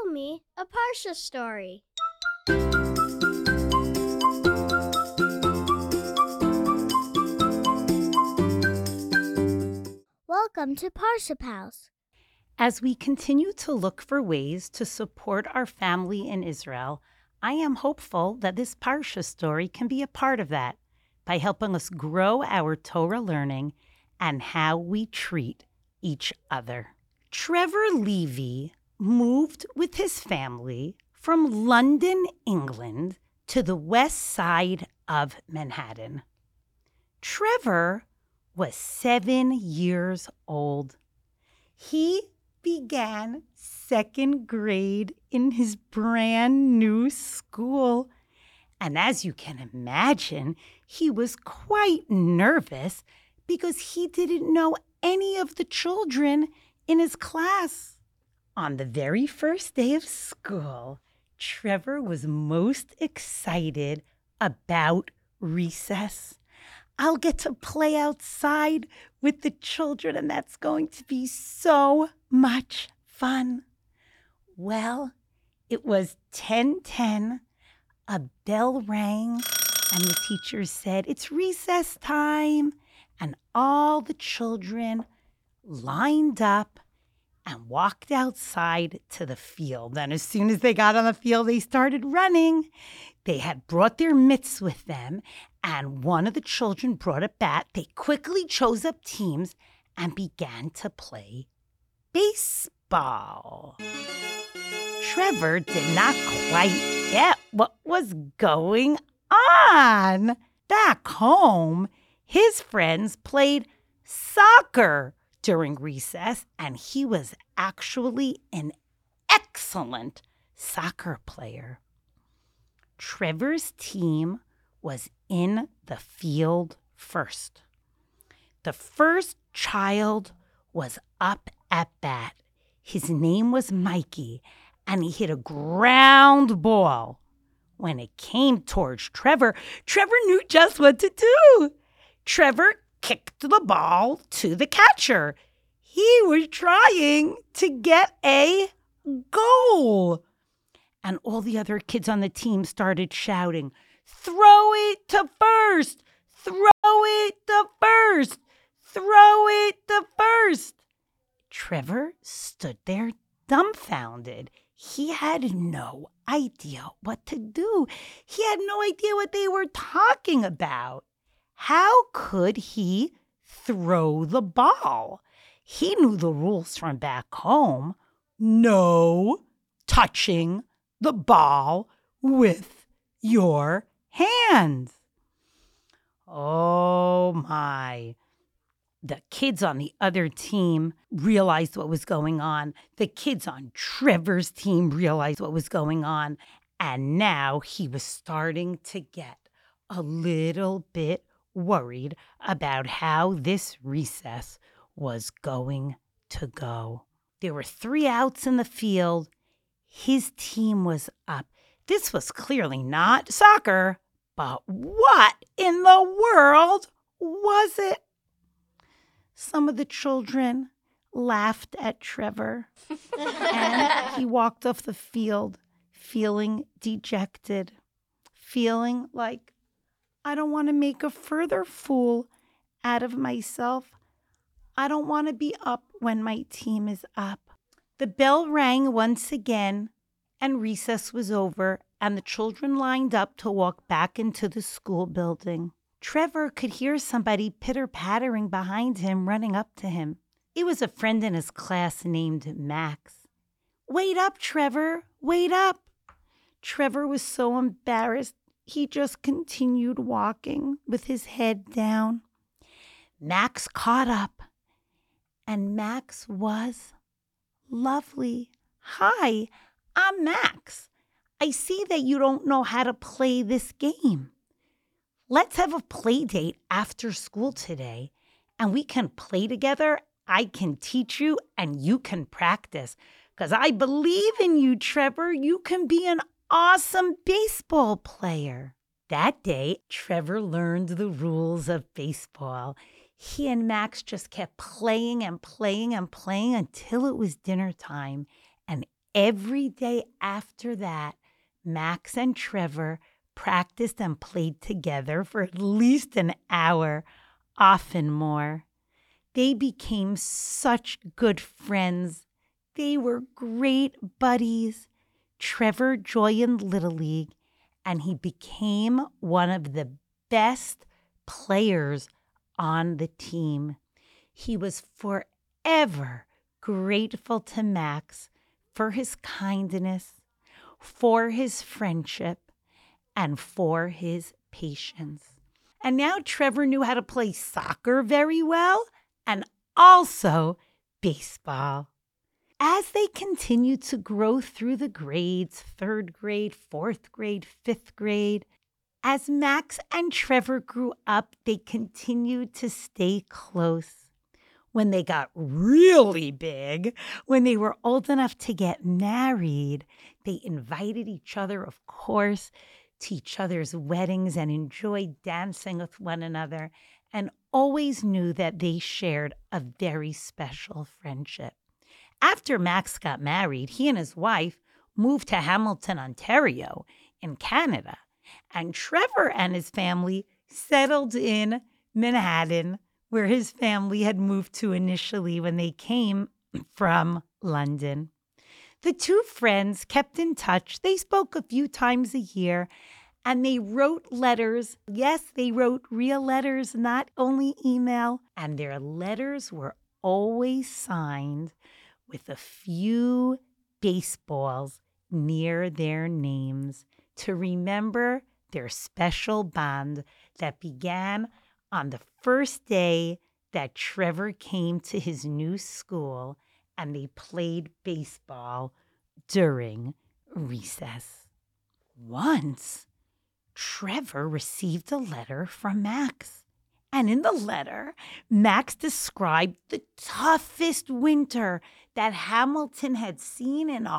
me a Parsha story. Welcome to Parsha Pals. As we continue to look for ways to support our family in Israel, I am hopeful that this Parsha story can be a part of that by helping us grow our Torah learning and how we treat each other. Trevor Levy moved with his family from London, England, to the west side of Manhattan. Trevor was 7 years old. He began second grade in his brand new school. And as you can imagine, he was quite nervous because he didn't know any of the children in his class. On the very first day of school, Trevor was most excited about recess. I'll get to play outside with the children, and that's going to be so much fun. Well, it was 10:10. A bell rang, and the teacher said, "It's recess time." And all the children lined up and walked outside to the field. And as soon as they got on the field, they started running. They had brought their mitts with them, and one of the children brought a bat. They quickly chose up teams and began to play baseball. Trevor did not quite get what was going on. Back home, his friends played soccer during recess, and he was actually an excellent soccer player. Trevor's team was in the field first. The first child was up at bat. His name was Mikey, and he hit a ground ball. When it came towards Trevor, Trevor knew just what to do. Trevor kicked the ball to the catcher. He was trying to get a goal. And all the other kids on the team started shouting, "Throw it to first! Throw it to first! Throw it to first!" Trevor stood there dumbfounded. He had no idea what to do. He had no idea what they were talking about. How could he throw the ball? He knew the rules from back home. No touching the ball with your hands. Oh my. The kids on the other team realized what was going on. The kids on Trevor's team realized what was going on. And now he was starting to get a little bit worried about how this recess was going to go. There were 3 outs in the field. His team was up. This was clearly not soccer, but what in the world was it? Some of the children laughed at Trevor, and he walked off the field feeling dejected, feeling like, I don't want to make a further fool out of myself. I don't want to be up when my team is up. The bell rang once again, and recess was over, and the children lined up to walk back into the school building. Trevor could hear somebody pitter-pattering behind him, running up to him. It was a friend in his class named Max. "Wait up, Trevor, wait up." Trevor was so embarrassed, he just continued walking with his head down. Max caught up, and Max was lovely. "Hi, I'm Max. I see that you don't know how to play this game. Let's have a play date after school today, and we can play together. I can teach you, and you can practice. Because I believe in you, Trevor. You can be an awesome baseball player." That day, Trevor learned the rules of baseball. He and Max just kept playing and playing and playing until it was dinner time. And Every day after that, Max and Trevor practiced and played together for at least an hour, often more. They became such good friends. They were great buddies. Trevor joined Little League, and he became one of the best players on the team. He was forever grateful to Max for his kindness, for his friendship, and for his patience. And now Trevor knew how to play soccer very well and also baseball. As they continued to grow through the grades, 3rd grade, 4th grade, 5th grade, as Max and Trevor grew up, they continued to stay close. When they got really big, when they were old enough to get married, they invited each other, of course, to each other's weddings and enjoyed dancing with one another, and always knew that they shared a very special friendship. After Max got married, he and his wife moved to Hamilton, Ontario, in Canada, and Trevor and his family settled in Manhattan, where his family had moved to initially when they came from London. The two friends kept in touch. They spoke a few times a year, and they wrote letters. Yes, they wrote real letters, not only email. And their letters were always signed with a few baseballs near their names to remember their special bond that began on the first day that Trevor came to his new school and they played baseball during recess. Once, Trevor received a letter from Max. And in the letter, Max described the toughest winter that Hamilton had seen in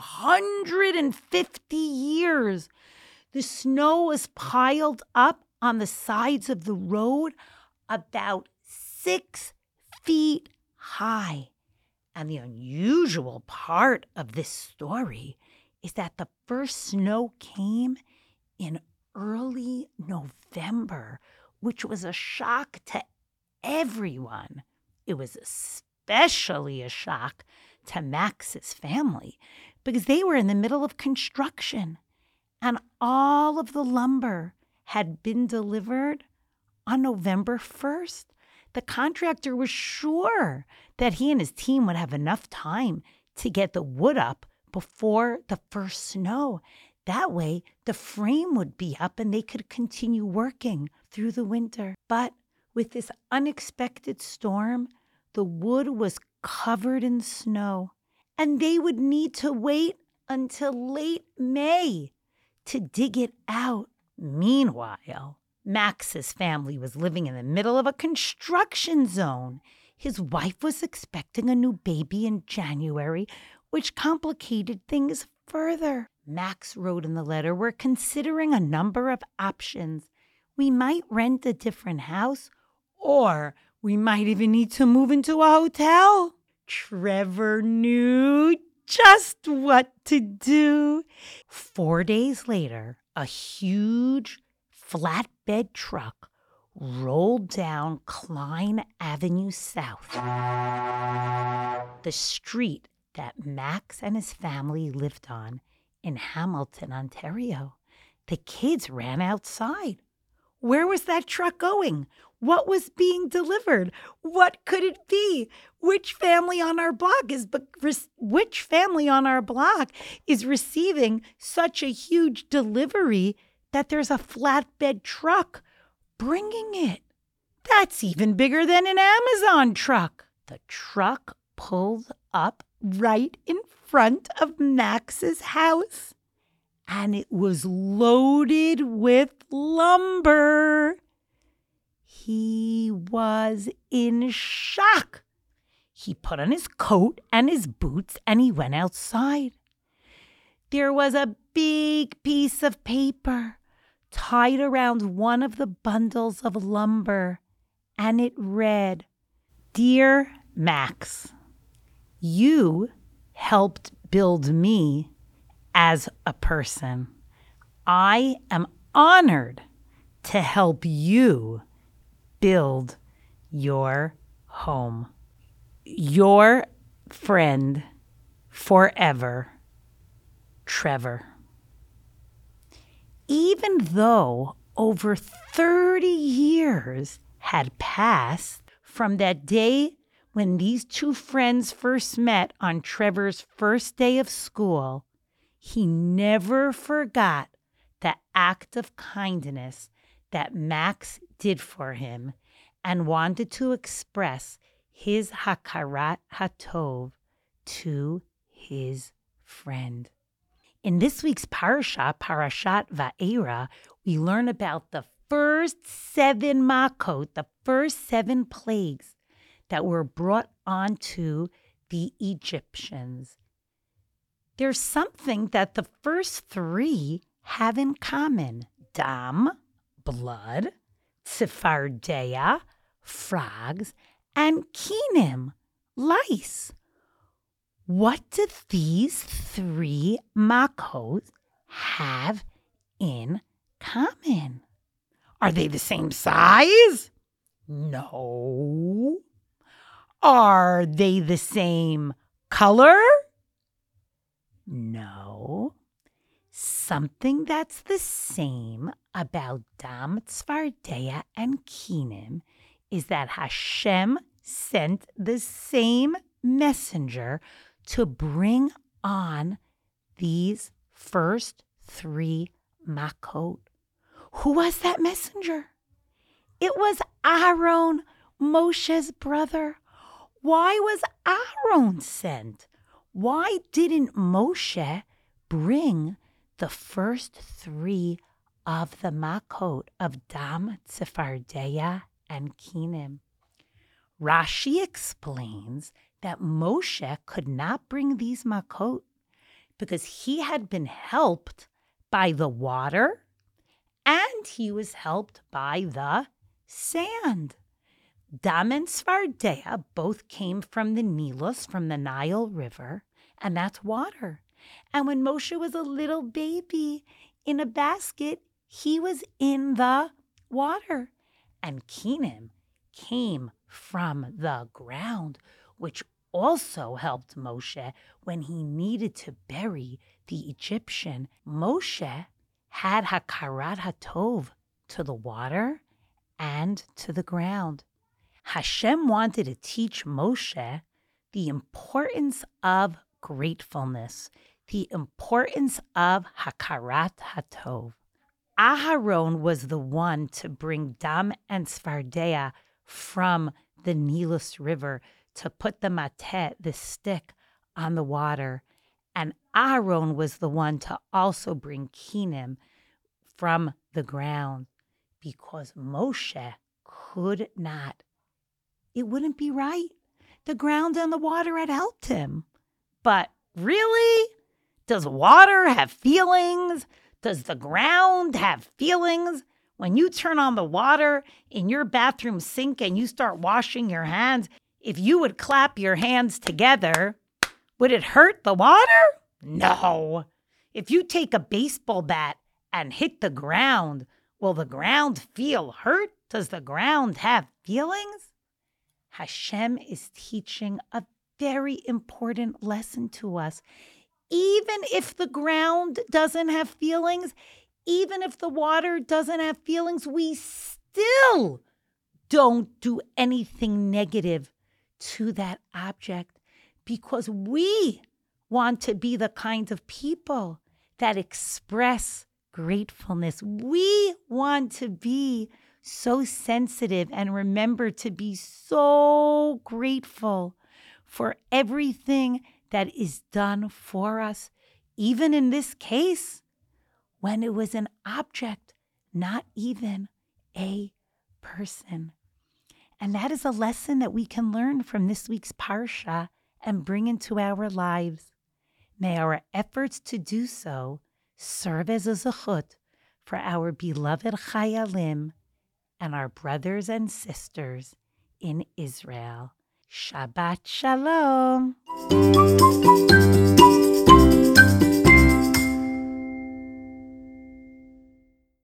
150 years. The snow was piled up on the sides of the road about 6 feet high. And the unusual part of this story is that the first snow came in early November, which was a shock to everyone. It was especially a shock to Max's family because they were in the middle of construction and all of the lumber had been delivered on November 1st. The contractor was sure that he and his team would have enough time to get the wood up before the first snow. That way, the frame would be up and they could continue working through the winter. But with this unexpected storm, the wood was covered in snow, and they would need to wait until late May to dig it out. Meanwhile, Max's family was living in the middle of a construction zone. His wife was expecting a new baby in January, which complicated things further. Max wrote in the letter, "We're considering a number of options. We might rent a different house, or we might even need to move into a hotel." Trevor knew just what to do. 4 days later, a huge flatbed truck rolled down Klein Avenue South, the street that Max and his family lived on in Hamilton, Ontario. The kids ran outside. Where was that truck going? What was being delivered? What could it be? Which family on our block is receiving such a huge delivery that there's a flatbed truck bringing it? That's even bigger than an Amazon truck. The truck pulled up right in front of Max's house, and it was loaded with lumber. He was in shock. He put on his coat and his boots and he went outside. There was a big piece of paper tied around one of the bundles of lumber, and it read, "Dear Max, you helped build me as a person. I am honored to help you build your home. Your friend forever, Trevor. Even though over 30 years had passed from that day when these two friends first met on Trevor's first day of school, he never forgot the act of kindness that Max did for him and wanted to express his hakarat hatov to his friend. In this week's parasha, Parashat Va'era, we learn about the first 7 makot, the first 7 plagues that were brought onto the Egyptians. There's something that the first 3 have in common: dam, blood, tzefardea, frogs, and kinim, lice. What do these 3 makot have in common? Are they the same size? No. Are they the same color? No. Something that's the same about dam, tzefardea, and kinim is that Hashem sent the same messenger to bring on these first 3 makot. Who was that messenger? It was Aaron, Moshe's brother. Why was Aaron sent? Why didn't Moshe bring the first 3 of the makot of dam, tzefardea, and kinim? Rashi explains that Moshe could not bring these makot because he had been helped by the water and he was helped by the sand. Dam and tzefardea both came from the Nilus, from the Nile River, and that's water. And when Moshe was a little baby in a basket, he was in the water. And kinim came from the ground, which also helped Moshe when he needed to bury the Egyptian. Moshe had hakarat hatov to the water and to the ground. Hashem wanted to teach Moshe the importance of gratefulness, the importance of hakarat hatov. Aharon was the one to bring dam and tzefardea from the Nilus River to put the mateh, the stick, on the water. And Aaron was the one to also bring kinim from the ground because Moshe could not. It wouldn't be right. The ground and the water had helped him. But really? Does water have feelings? Does the ground have feelings? When you turn on the water in your bathroom sink and you start washing your hands, if you would clap your hands together, would it hurt the water? No. If you take a baseball bat and hit the ground, will the ground feel hurt? Does the ground have feelings? Hashem is teaching a very important lesson to us. Even if the ground doesn't have feelings, even if the water doesn't have feelings, we still don't do anything negative to that object because we want to be the kind of people that express gratefulness. We want to be so sensitive and remember to be so grateful for everything that is done for us, even in this case, when it was an object, not even a person. And that is a lesson that we can learn from this week's Parsha and bring into our lives. May our efforts to do so serve as a zechut for our beloved Chayalim and our brothers and sisters in Israel. Shabbat Shalom.